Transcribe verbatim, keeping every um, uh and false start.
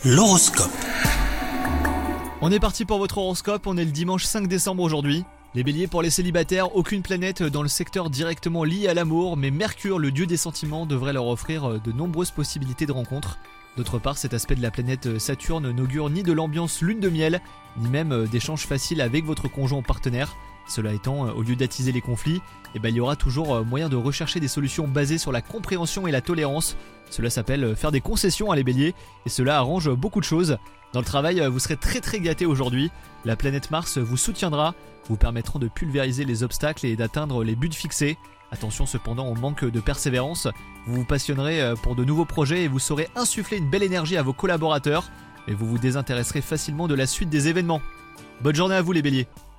L'horoscope. On est parti pour votre horoscope, on est le dimanche cinq décembre aujourd'hui. Les béliers, pour les célibataires, aucune planète dans le secteur directement lié à l'amour, mais Mercure, le dieu des sentiments, devrait leur offrir de nombreuses possibilités de rencontres. D'autre part, cet aspect de la planète Saturne n'augure ni de l'ambiance lune de miel, ni même d'échanges faciles avec votre conjoint ou partenaire. Cela étant, au lieu d'attiser les conflits, eh ben, il y aura toujours moyen de rechercher des solutions basées sur la compréhension et la tolérance. Cela s'appelle faire des concessions à les béliers, et cela arrange beaucoup de choses. Dans le travail, vous serez très très gâtés aujourd'hui. La planète Mars vous soutiendra, vous permettront de pulvériser les obstacles et d'atteindre les buts fixés. Attention cependant au manque de persévérance, vous vous passionnerez pour de nouveaux projets et vous saurez insuffler une belle énergie à vos collaborateurs, mais vous vous désintéresserez facilement de la suite des événements. Bonne journée à vous les béliers.